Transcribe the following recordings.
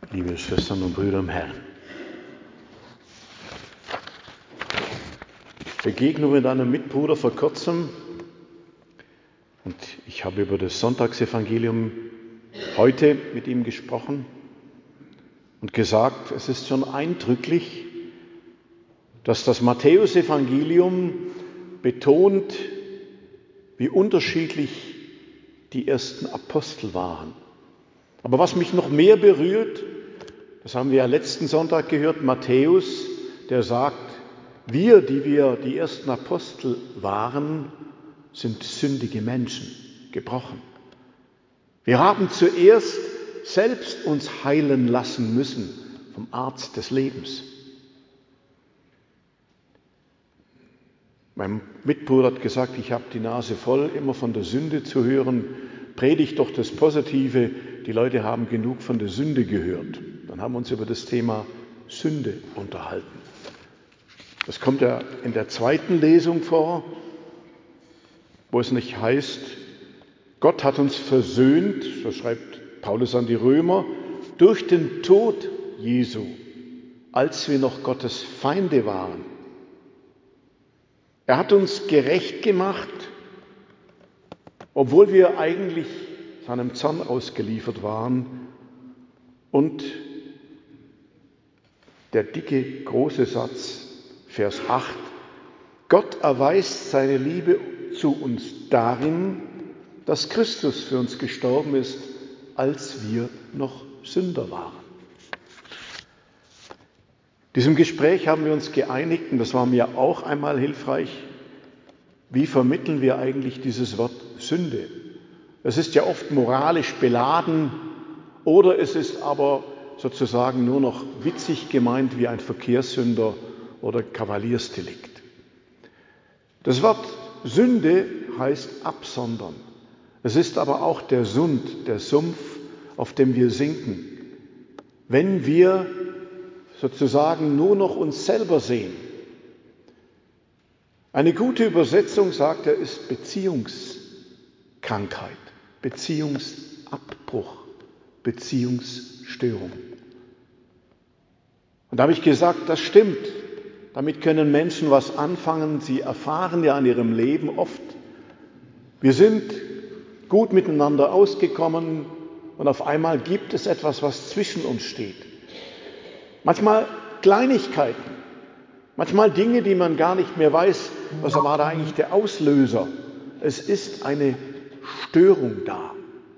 Liebe Schwestern und Brüder im Herrn, Begegnung mit einem Mitbruder vor kurzem und ich habe über das Sonntagsevangelium heute mit ihm gesprochen und gesagt, es ist schon eindrücklich, dass das Matthäusevangelium betont, wie unterschiedlich die ersten Apostel waren. Aber was mich noch mehr berührt, das haben wir ja letzten Sonntag gehört, Matthäus, der sagt, wir, die wir die ersten Apostel waren, sind sündige Menschen, gebrochen. Wir haben zuerst selbst uns heilen lassen müssen vom Arzt des Lebens. Mein Mitbruder hat gesagt, ich habe die Nase voll, immer von der Sünde zu hören. Predigt doch das Positive, die Leute haben genug von der Sünde gehört. Dann haben wir uns über das Thema Sünde unterhalten. Das kommt ja in der zweiten Lesung vor, wo es nicht heißt, Gott hat uns versöhnt, so schreibt Paulus an die Römer, durch den Tod Jesu, als wir noch Gottes Feinde waren. Er hat uns gerecht gemacht, obwohl wir eigentlich seinem Zorn ausgeliefert waren. Und der dicke, große Satz, Vers 8, Gott erweist seine Liebe zu uns darin, dass Christus für uns gestorben ist, als wir noch Sünder waren. In diesem Gespräch haben wir uns geeinigt, und das war mir auch einmal hilfreich, wie vermitteln wir eigentlich dieses Wort Sünde? Es ist ja oft moralisch beladen oder es ist aber sozusagen nur noch witzig gemeint wie ein Verkehrssünder oder Kavaliersdelikt. Das Wort Sünde heißt absondern. Es ist aber auch der Sund, der Sumpf, auf dem wir sinken. Wenn wir sozusagen nur noch uns selber sehen. Eine gute Übersetzung, sagt er, ist Beziehungskrankheit, Beziehungsabbruch, Beziehungsstörung. Und da habe ich gesagt, das stimmt. Damit können Menschen was anfangen. Sie erfahren ja in ihrem Leben oft, wir sind gut miteinander ausgekommen und auf einmal gibt es etwas, was zwischen uns steht. Manchmal Kleinigkeiten, manchmal Dinge, die man gar nicht mehr weiß, was war da eigentlich der Auslöser. Es ist eine Störung da.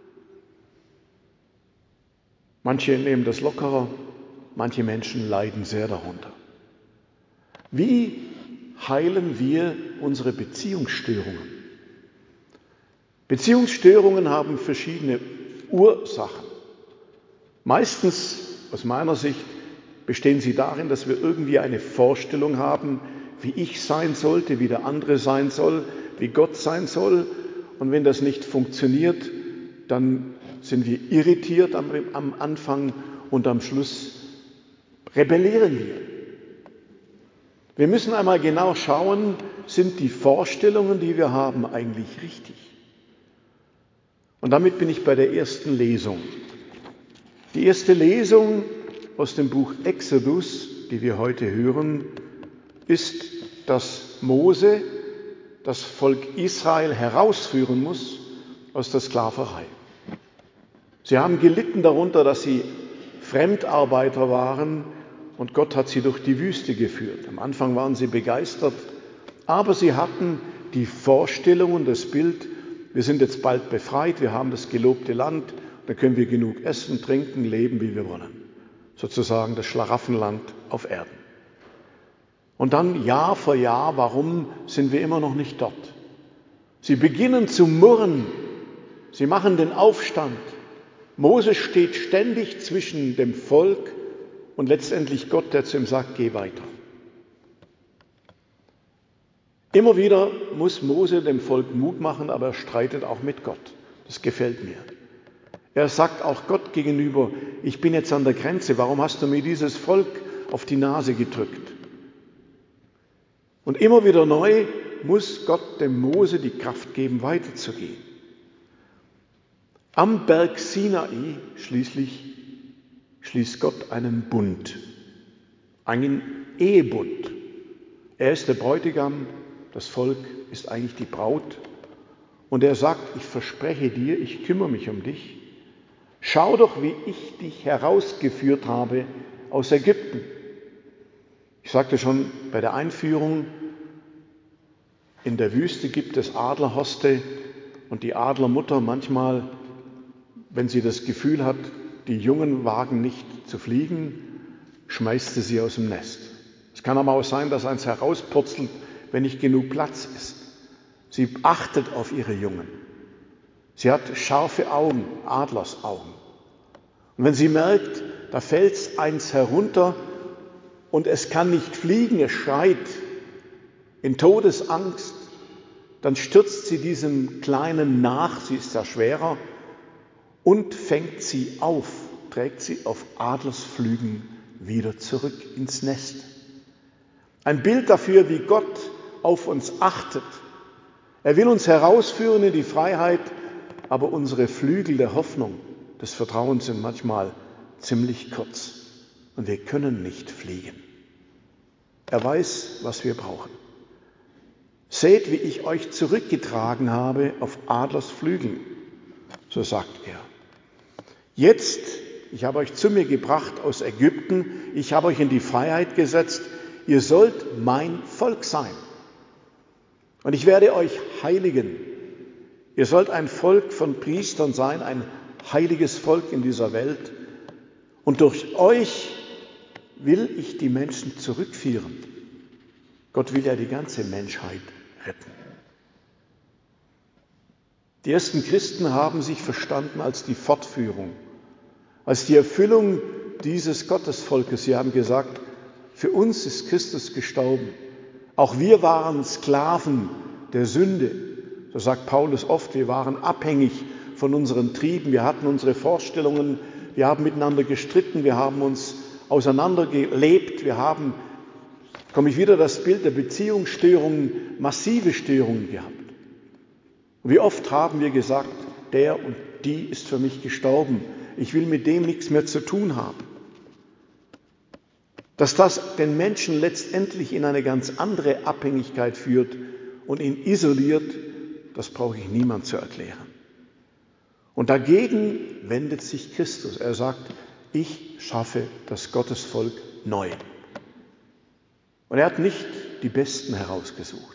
Manche nehmen das lockerer, manche Menschen leiden sehr darunter. Wie heilen wir unsere Beziehungsstörungen? Beziehungsstörungen haben verschiedene Ursachen. Meistens, aus meiner Sicht, bestehen sie darin, dass wir irgendwie eine Vorstellung haben, wie ich sein sollte, wie der andere sein soll, wie Gott sein soll. Und wenn das nicht funktioniert, dann sind wir irritiert am Anfang und am Schluss rebellieren wir. Wir müssen einmal genau schauen, sind die Vorstellungen, die wir haben, eigentlich richtig? Und damit bin ich bei der ersten Lesung. Die erste Lesung aus dem Buch Exodus, die wir heute hören, ist, dass Mose das Volk Israel herausführen muss aus der Sklaverei. Sie haben gelitten darunter, dass sie Fremdarbeiter waren und Gott hat sie durch die Wüste geführt. Am Anfang waren sie begeistert, aber sie hatten die Vorstellung und das Bild, wir sind jetzt bald befreit, wir haben das gelobte Land, da können wir genug essen, trinken, leben, wie wir wollen. Sozusagen das Schlaraffenland auf Erden. Und dann Jahr für Jahr, warum sind wir immer noch nicht dort? Sie beginnen zu murren, sie machen den Aufstand. Mose steht ständig zwischen dem Volk und letztendlich Gott, der zu ihm sagt, geh weiter. Immer wieder muss Mose dem Volk Mut machen, aber er streitet auch mit Gott. Das gefällt mir. Er sagt auch Gott gegenüber, ich bin jetzt an der Grenze, warum hast du mir dieses Volk auf die Nase gedrückt? Und immer wieder neu muss Gott dem Mose die Kraft geben, weiterzugehen. Am Berg Sinai schließlich schließt Gott einen Bund, einen Ehebund. Er ist der Bräutigam, das Volk ist eigentlich die Braut. Und er sagt, ich verspreche dir, ich kümmere mich um dich. Schau doch, wie ich dich herausgeführt habe aus Ägypten. Ich sagte schon bei der Einführung, in der Wüste gibt es Adlerhorste und die Adlermutter manchmal, wenn sie das Gefühl hat, die Jungen wagen nicht zu fliegen, schmeißt sie sie aus dem Nest. Es kann aber auch sein, dass eins herauspurzelt, wenn nicht genug Platz ist. Sie achtet auf ihre Jungen. Sie hat scharfe Augen, Adlersaugen. Und wenn sie merkt, da fällt eins herunter und es kann nicht fliegen, es schreit in Todesangst, dann stürzt sie diesem Kleinen nach, sie ist ja schwerer, und fängt sie auf, trägt sie auf Adlersflügen wieder zurück ins Nest. Ein Bild dafür, wie Gott auf uns achtet. Er will uns herausführen in die Freiheit, aber unsere Flügel der Hoffnung, des Vertrauens sind manchmal ziemlich kurz und wir können nicht fliegen. Er weiß, was wir brauchen. Seht, wie ich euch zurückgetragen habe auf Adlersflügeln, so sagt er. Jetzt, ich habe euch zu mir gebracht aus Ägypten, ich habe euch in die Freiheit gesetzt, ihr sollt mein Volk sein. Und ich werde euch heiligen. Ihr sollt ein Volk von Priestern sein, ein heiliges Volk in dieser Welt. Und durch euch will ich die Menschen zurückführen. Gott will ja die ganze Menschheit retten. Die ersten Christen haben sich verstanden als die Fortführung, als die Erfüllung dieses Gottesvolkes. Sie haben gesagt, für uns ist Christus gestorben. Auch wir waren Sklaven der Sünde. So sagt Paulus oft, wir waren abhängig von unseren Trieben, wir hatten unsere Vorstellungen, wir haben miteinander gestritten, wir haben uns auseinandergelebt, komme ich wieder das Bild der Beziehungsstörungen, massive Störungen gehabt. Und wie oft haben wir gesagt, der und die ist für mich gestorben, ich will mit dem nichts mehr zu tun haben. Dass das den Menschen letztendlich in eine ganz andere Abhängigkeit führt und ihn isoliert, das brauche ich niemand zu erklären. Und dagegen wendet sich Christus. Er sagt, ich schaffe das Gottesvolk neu. Und er hat nicht die Besten herausgesucht.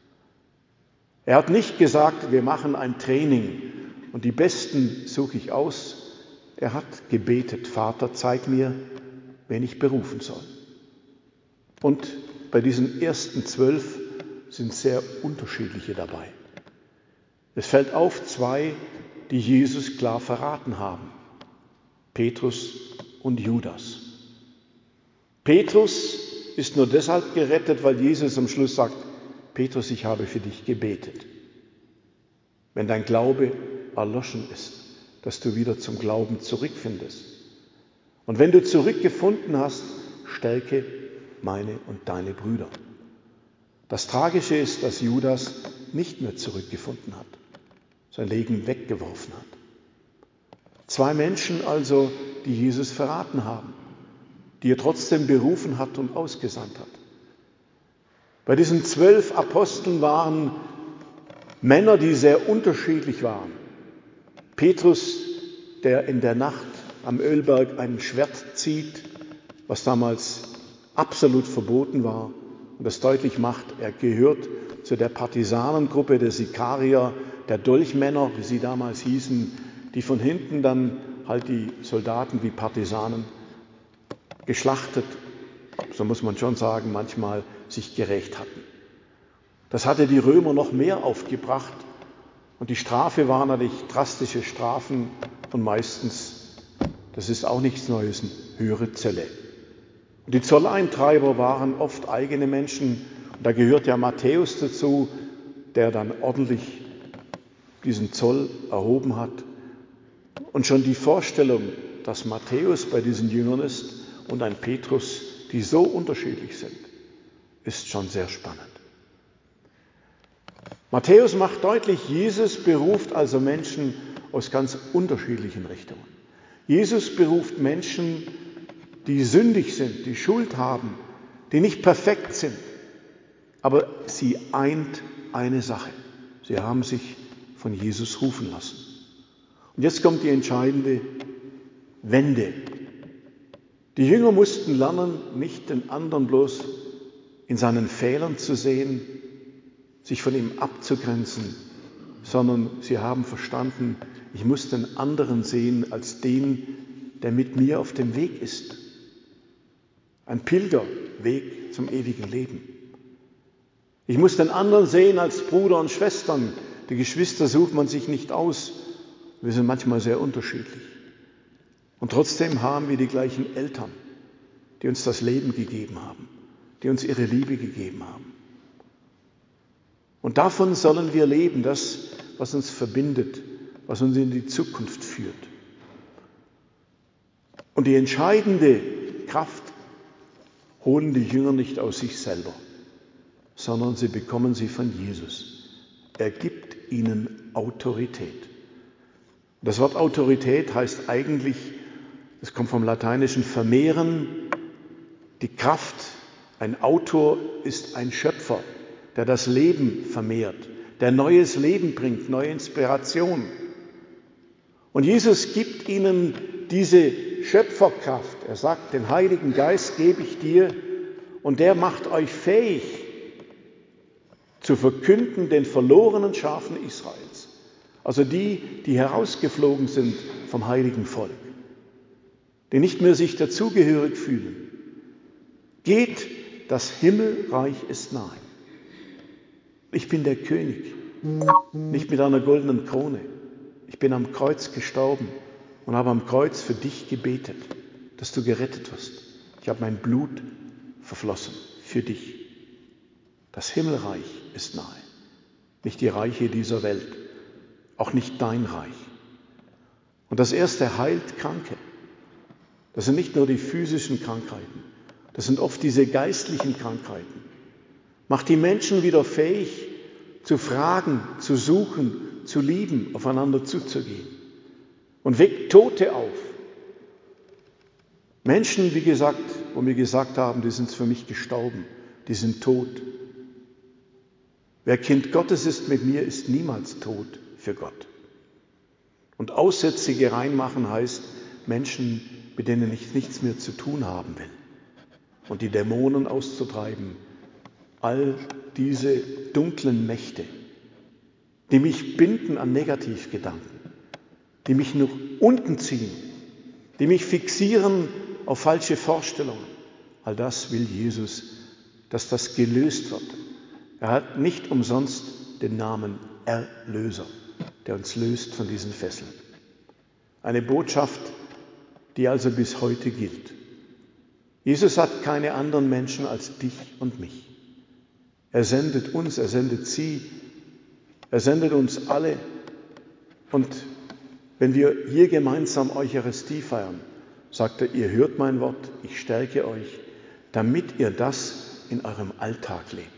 Er hat nicht gesagt, wir machen ein Training und die Besten suche ich aus. Er hat gebetet, Vater, zeig mir, wen ich berufen soll. Und bei diesen ersten 12 sind sehr unterschiedliche dabei. Es fällt auf 2, die Jesus klar verraten haben. Petrus und Judas. Petrus ist nur deshalb gerettet, weil Jesus am Schluss sagt, Petrus, ich habe für dich gebetet. Wenn dein Glaube erloschen ist, dass du wieder zum Glauben zurückfindest. Und wenn du zurückgefunden hast, stärke meine und deine Brüder. Das Tragische ist, dass Judas nicht mehr zurückgefunden hat, sein Leben weggeworfen hat. 2 Menschen also, die Jesus verraten haben, die er trotzdem berufen hat und ausgesandt hat. Bei diesen 12 Aposteln waren Männer, die sehr unterschiedlich waren. Petrus, der in der Nacht am Ölberg ein Schwert zieht, was damals absolut verboten war und das deutlich macht, er gehört zu der Partisanengruppe der Sikarier, der Dolchmänner, wie sie damals hießen, die von hinten dann halt die Soldaten wie Partisanen geschlachtet, so muss man schon sagen, manchmal sich gerächt hatten. Das hatte die Römer noch mehr aufgebracht und die Strafe war natürlich drastische Strafen und meistens, das ist auch nichts Neues, höhere Zölle. Und die Zolleintreiber waren oft eigene Menschen und da gehört ja Matthäus dazu, der dann ordentlich diesen Zoll erhoben hat. Und schon die Vorstellung, dass Matthäus bei diesen Jüngern ist und ein Petrus, die so unterschiedlich sind, ist schon sehr spannend. Matthäus macht deutlich, Jesus beruft also Menschen aus ganz unterschiedlichen Richtungen. Jesus beruft Menschen, die sündig sind, die Schuld haben, die nicht perfekt sind. Aber sie eint eine Sache. Sie haben sich von Jesus rufen lassen. Und jetzt kommt die entscheidende Wende. Die Jünger mussten lernen, nicht den anderen bloß in seinen Fehlern zu sehen, sich von ihm abzugrenzen, sondern sie haben verstanden, ich muss den anderen sehen als den, der mit mir auf dem Weg ist. Ein Pilgerweg zum ewigen Leben. Ich muss den anderen sehen als Bruder und Schwestern. Die Geschwister sucht man sich nicht aus. Wir sind manchmal sehr unterschiedlich. Und trotzdem haben wir die gleichen Eltern, die uns das Leben gegeben haben, die uns ihre Liebe gegeben haben. Und davon sollen wir leben, das, was uns verbindet, was uns in die Zukunft führt. Und die entscheidende Kraft holen die Jünger nicht aus sich selber, sondern sie bekommen sie von Jesus. Er gibt ihnen Autorität. Das Wort Autorität heißt eigentlich, es kommt vom lateinischen vermehren, die Kraft. Ein Autor ist ein Schöpfer, der das Leben vermehrt, der neues Leben bringt, neue Inspiration. Und Jesus gibt ihnen diese Schöpferkraft. Er sagt, den Heiligen Geist gebe ich dir und der macht euch fähig zu verkünden den verlorenen Schafen Israels. Also die herausgeflogen sind vom heiligen Volk, die nicht mehr sich dazugehörig fühlen. Geht, das Himmelreich ist nahe. Ich bin der König, nicht mit einer goldenen Krone. Ich bin am Kreuz gestorben und habe am Kreuz für dich gebetet, dass du gerettet wirst. Ich habe mein Blut verflossen für dich. Das Himmelreich ist nahe. Nicht die Reiche dieser Welt, auch nicht dein Reich. Und das Erste heilt Kranke. Das sind nicht nur die physischen Krankheiten, das sind oft diese geistlichen Krankheiten. Macht die Menschen wieder fähig, zu fragen, zu suchen, zu lieben, aufeinander zuzugehen. Und weckt Tote auf. Menschen, wie gesagt, wo wir gesagt haben, die sind für mich gestorben, die sind tot. Wer Kind Gottes ist mit mir, ist niemals tot für Gott. Und Aussätzige reinmachen heißt, Menschen, mit denen ich nichts mehr zu tun haben will. Und die Dämonen auszutreiben, all diese dunklen Mächte, die mich binden an Negativgedanken, die mich nach unten ziehen, die mich fixieren auf falsche Vorstellungen. All das will Jesus, dass das gelöst wird. Er hat nicht umsonst den Namen Erlöser, der uns löst von diesen Fesseln. Eine Botschaft, die also bis heute gilt. Jesus hat keine anderen Menschen als dich und mich. Er sendet uns, er sendet sie, er sendet uns alle. Und wenn wir hier gemeinsam Eucharistie feiern, sagt er, ihr hört mein Wort, ich stärke euch, damit ihr das in eurem Alltag lebt.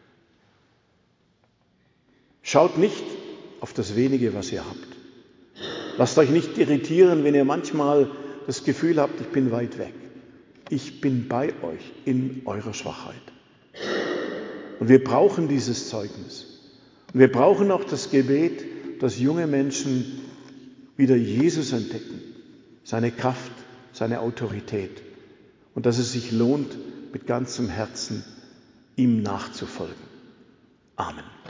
Schaut nicht auf das Wenige, was ihr habt. Lasst euch nicht irritieren, wenn ihr manchmal das Gefühl habt, ich bin weit weg. Ich bin bei euch in eurer Schwachheit. Und wir brauchen dieses Zeugnis. Und wir brauchen auch das Gebet, dass junge Menschen wieder Jesus entdecken, seine Kraft, seine Autorität. Und dass es sich lohnt, mit ganzem Herzen ihm nachzufolgen. Amen.